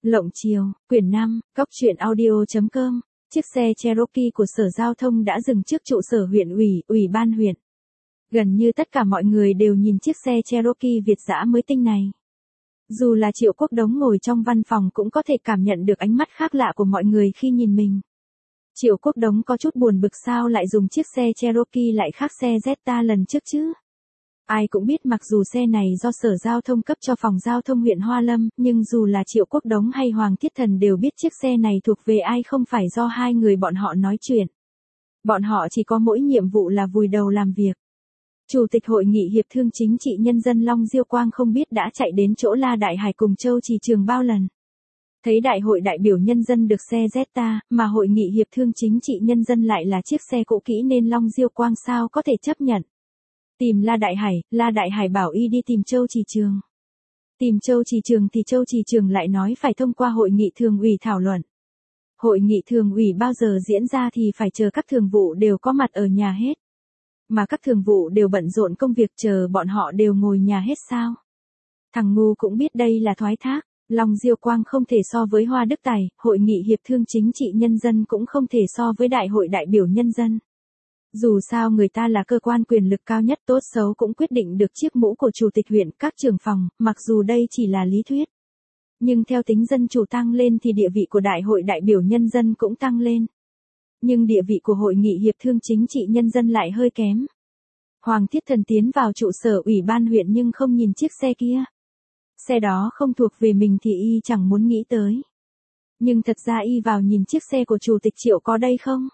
Lộng Chiều, quyển 5, góc truyện audio.com. Chiếc xe Cherokee của Sở Giao thông đã dừng trước trụ sở huyện ủy, ủy ban huyện. Gần như tất cả mọi người đều nhìn chiếc xe Cherokee Việt dã mới tinh này. Dù là Triệu Quốc Đống ngồi trong văn phòng cũng có thể cảm nhận được ánh mắt khác lạ của mọi người khi nhìn mình. Triệu Quốc Đống có chút buồn bực sao lại dùng chiếc xe Cherokee lại khác xe Jetta lần trước chứ. Ai cũng biết mặc dù xe này do Sở Giao thông cấp cho phòng giao thông huyện Hoa Lâm, nhưng dù là Triệu Quốc Đống hay Hoàng Thiết Thần đều biết chiếc xe này thuộc về ai, không phải do hai người bọn họ nói chuyện. Bọn họ chỉ có mỗi nhiệm vụ là vùi đầu làm việc. Chủ tịch Hội nghị Hiệp thương Chính trị Nhân dân Long Diêu Quang không biết đã chạy đến chỗ La Đại Hải cùng Châu Trì Trường bao lần. Thấy đại hội đại biểu nhân dân được xe Jetta, mà Hội nghị Hiệp thương Chính trị Nhân dân lại là chiếc xe cũ kỹ nên Long Diêu Quang sao có thể chấp nhận. Tìm La Đại Hải bảo y đi tìm Châu Trì Trường. Tìm Châu Trì Trường thì Châu Trì Trường lại nói phải thông qua hội nghị thường ủy thảo luận. Hội nghị thường ủy bao giờ diễn ra thì phải chờ các thường vụ đều có mặt ở nhà hết. Mà các thường vụ đều bận rộn công việc, chờ bọn họ đều ngồi nhà hết sao? Thằng ngu cũng biết đây là thoái thác. Long Diêu Quang không thể so với Hoa Đức Tài, Hội nghị Hiệp thương Chính trị Nhân dân cũng không thể so với Đại hội đại biểu nhân dân. Dù sao người ta là cơ quan quyền lực cao nhất, tốt xấu cũng quyết định được chiếc mũ của chủ tịch huyện, các trưởng phòng, mặc dù đây chỉ là lý thuyết. Nhưng theo tính dân chủ tăng lên thì địa vị của Đại hội đại biểu nhân dân cũng tăng lên. Nhưng địa vị của Hội nghị Hiệp thương Chính trị Nhân dân lại hơi kém. Hoàng Thiết Thần tiến vào trụ sở ủy ban huyện nhưng không nhìn chiếc xe kia. Xe đó không thuộc về mình thì y chẳng muốn nghĩ tới. Nhưng thật ra y vào nhìn chiếc xe của Chủ tịch Triệu có đây không?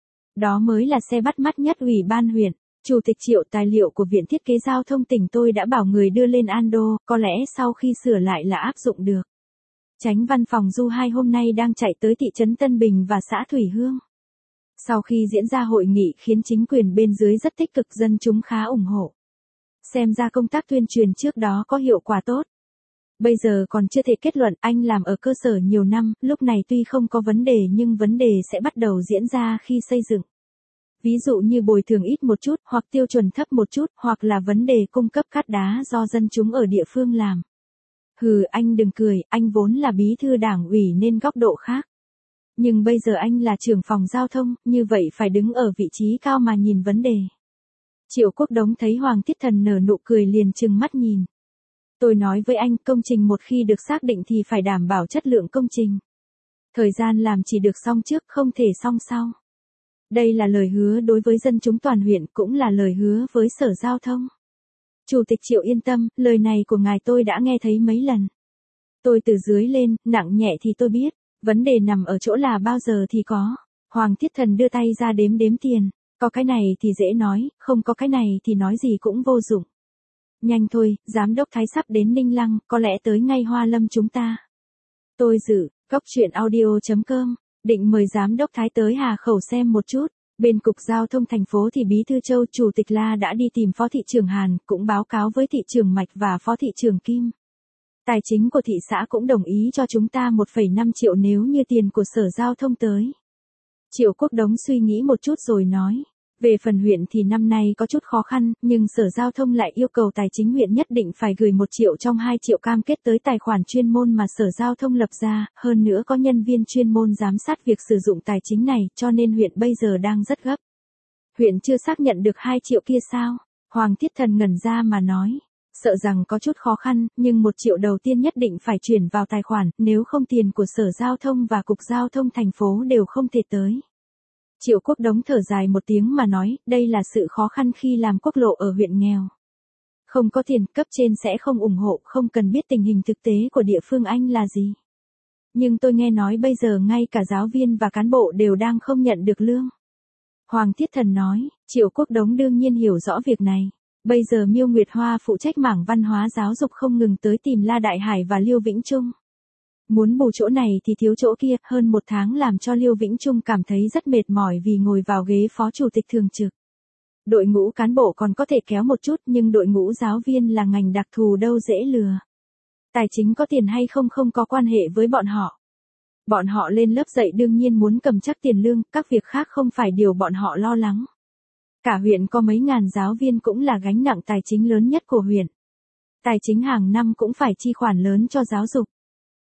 Đó mới là xe bắt mắt nhất ủy ban huyện. Chủ tịch Triệu, tài liệu của Viện Thiết kế Giao thông tỉnh tôi đã bảo người đưa lên Ando, có lẽ sau khi sửa lại là áp dụng được. Chánh văn phòng Du 2 hôm nay đang chạy tới thị trấn Tân Bình và xã Thủy Hương. Sau khi diễn ra hội nghị khiến chính quyền bên dưới rất tích cực, dân chúng khá ủng hộ. Xem ra công tác tuyên truyền trước đó có hiệu quả tốt. Bây giờ còn chưa thể kết luận, anh làm ở cơ sở nhiều năm, lúc này tuy không có vấn đề nhưng vấn đề sẽ bắt đầu diễn ra khi xây dựng. Ví dụ như bồi thường ít một chút, hoặc tiêu chuẩn thấp một chút, hoặc là vấn đề cung cấp cát đá do dân chúng ở địa phương làm. Hừ, anh đừng cười, anh vốn là bí thư đảng ủy nên góc độ khác. Nhưng bây giờ anh là trưởng phòng giao thông, như vậy phải đứng ở vị trí cao mà nhìn vấn đề. Triệu Quốc Đống thấy Hoàng Thiết Thần nở nụ cười liền trừng mắt nhìn. Tôi nói với anh, công trình một khi được xác định thì phải đảm bảo chất lượng công trình. Thời gian làm chỉ được xong trước, không thể xong sau. Đây là lời hứa đối với dân chúng toàn huyện, cũng là lời hứa với Sở Giao thông. Chủ tịch Triệu yên tâm, lời này của ngài tôi đã nghe thấy mấy lần. Tôi từ dưới lên, nặng nhẹ thì tôi biết, vấn đề nằm ở chỗ là bao giờ thì có. Hoàng Thiết Thần đưa tay ra đếm tiền, có cái này thì dễ nói, không có cái này thì nói gì cũng vô dụng. Nhanh thôi, giám đốc Thái sắp đến Ninh Lăng, có lẽ tới ngay Hoa Lâm chúng ta. Tôi dự, góc truyện audio.com, định mời giám đốc Thái tới Hà Khẩu xem một chút. Bên Cục Giao thông thành phố thì Bí thư Châu, Chủ tịch La đã đi tìm Phó thị trưởng Hàn, cũng báo cáo với thị trưởng Mạch và Phó thị trưởng Kim. Tài chính của thị xã cũng đồng ý cho chúng ta 1,5 triệu nếu như tiền của Sở Giao thông tới. Triệu Quốc Đống suy nghĩ một chút rồi nói. Về phần huyện thì năm nay có chút khó khăn, nhưng Sở Giao thông lại yêu cầu tài chính huyện nhất định phải gửi 1 triệu trong 2 triệu cam kết tới tài khoản chuyên môn mà Sở Giao thông lập ra, hơn nữa có nhân viên chuyên môn giám sát việc sử dụng tài chính này, cho nên huyện bây giờ đang rất gấp. Huyện chưa xác nhận được 2 triệu kia sao? Hoàng Thiết Thần ngẩn ra mà nói. Sợ rằng có chút khó khăn, nhưng 1 triệu đầu tiên nhất định phải chuyển vào tài khoản, nếu không tiền của Sở Giao thông và Cục Giao thông thành phố đều không thể tới. Triệu Quốc Đống thở dài một tiếng mà nói, đây là sự khó khăn khi làm quốc lộ ở huyện nghèo. Không có tiền, cấp trên sẽ không ủng hộ, không cần biết tình hình thực tế của địa phương anh là gì. Nhưng tôi nghe nói bây giờ ngay cả giáo viên và cán bộ đều đang không nhận được lương. Hoàng Thiết Thần nói, Triệu Quốc Đống đương nhiên hiểu rõ việc này. Bây giờ Miêu Nguyệt Hoa phụ trách mảng văn hóa giáo dục không ngừng tới tìm La Đại Hải và Liêu Vĩnh Trung. Muốn bù chỗ này thì thiếu chỗ kia, hơn 1 tháng làm cho Liêu Vĩnh Trung cảm thấy rất mệt mỏi vì ngồi vào ghế phó chủ tịch thường trực. Đội ngũ cán bộ còn có thể kéo một chút nhưng đội ngũ giáo viên là ngành đặc thù đâu dễ lừa. Tài chính có tiền hay không không có quan hệ với bọn họ. Bọn họ lên lớp dạy đương nhiên muốn cầm chắc tiền lương, các việc khác không phải điều bọn họ lo lắng. Cả huyện có mấy ngàn giáo viên cũng là gánh nặng tài chính lớn nhất của huyện. Tài chính hàng năm cũng phải chi khoản lớn cho giáo dục.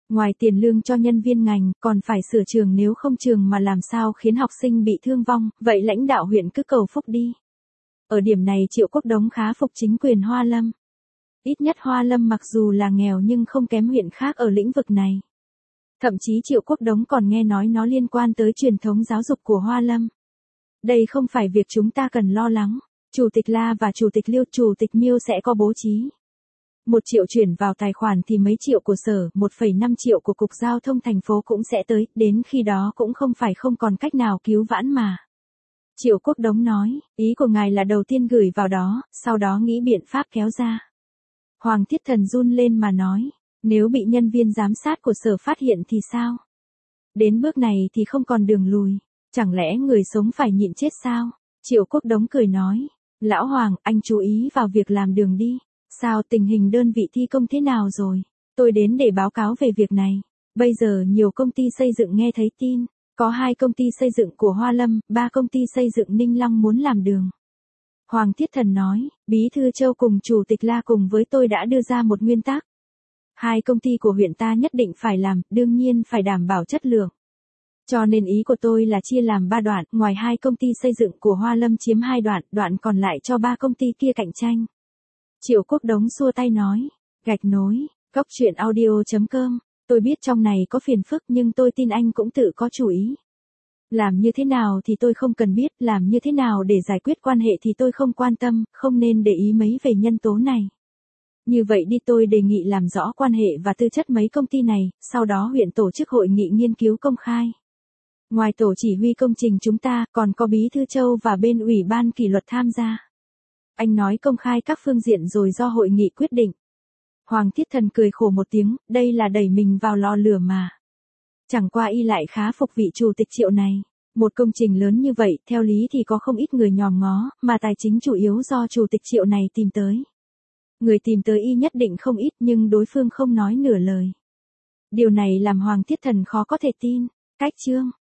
Ngoài tiền lương cho nhân viên ngành, còn phải sửa trường, nếu không trường mà làm sao khiến học sinh bị thương vong, vậy lãnh đạo huyện cứ cầu phúc đi. Ở điểm này Triệu Quốc Đống khá phục chính quyền Hoa Lâm. Ít nhất Hoa Lâm mặc dù là nghèo nhưng không kém huyện khác ở lĩnh vực này. Thậm chí Triệu Quốc Đống còn nghe nói nó liên quan tới truyền thống giáo dục của Hoa Lâm. Đây không phải việc chúng ta cần lo lắng. Chủ tịch La và Chủ tịch Liêu, Chủ tịch Miêu sẽ có bố trí. 1 triệu chuyển vào tài khoản thì mấy triệu của sở, 1,5 triệu của Cục Giao thông thành phố cũng sẽ tới, đến khi đó cũng không phải không còn cách nào cứu vãn mà. Triệu Quốc Đống nói, ý của ngài là đầu tiên gửi vào đó, sau đó nghĩ biện pháp kéo ra. Hoàng Thiết Thần run lên mà nói, nếu bị nhân viên giám sát của sở phát hiện thì sao? Đến bước này thì không còn đường lùi, chẳng lẽ người sống phải nhịn chết sao? Triệu Quốc Đống cười nói, Lão Hoàng, anh chú ý vào việc làm đường đi. Sao, tình hình đơn vị thi công thế nào rồi? Tôi đến để báo cáo về việc này. Bây giờ nhiều công ty xây dựng nghe thấy tin, có 2 công ty xây dựng của Hoa Lâm, 3 công ty xây dựng Ninh Long muốn làm đường. Hoàng Thiết Thần nói, Bí thư Châu cùng Chủ tịch La cùng với tôi đã đưa ra một nguyên tắc. 2 công ty của huyện ta nhất định phải làm, đương nhiên phải đảm bảo chất lượng. Cho nên ý của tôi là chia làm 3 đoạn, ngoài 2 công ty xây dựng của Hoa Lâm chiếm 2 đoạn, đoạn còn lại cho 3 công ty kia cạnh tranh. Triệu Quốc Đống xua tay nói, gạch nối, goctruyện.audio.com, tôi biết trong này có phiền phức nhưng tôi tin anh cũng tự có chủ ý. Làm như thế nào thì tôi không cần biết, làm như thế nào để giải quyết quan hệ thì tôi không quan tâm, không nên để ý mấy về nhân tố này. Như vậy đi, tôi đề nghị làm rõ quan hệ và tư chất mấy công ty này, sau đó huyện tổ chức hội nghị nghiên cứu công khai. Ngoài tổ chỉ huy công trình chúng ta, còn có Bí thư Châu và bên Ủy ban kỷ luật tham gia. Anh nói công khai các phương diện rồi do hội nghị quyết định. Hoàng Thiết Thần cười khổ một tiếng, đây là đẩy mình vào lò lửa mà. Chẳng qua y lại khá phục vị Chủ tịch Triệu này. Một công trình lớn như vậy, theo lý thì có không ít người nhòm ngó, mà tài chính chủ yếu do Chủ tịch Triệu này tìm tới. Người tìm tới y nhất định không ít nhưng đối phương không nói nửa lời. Điều này làm Hoàng Thiết Thần khó có thể tin. Cách chương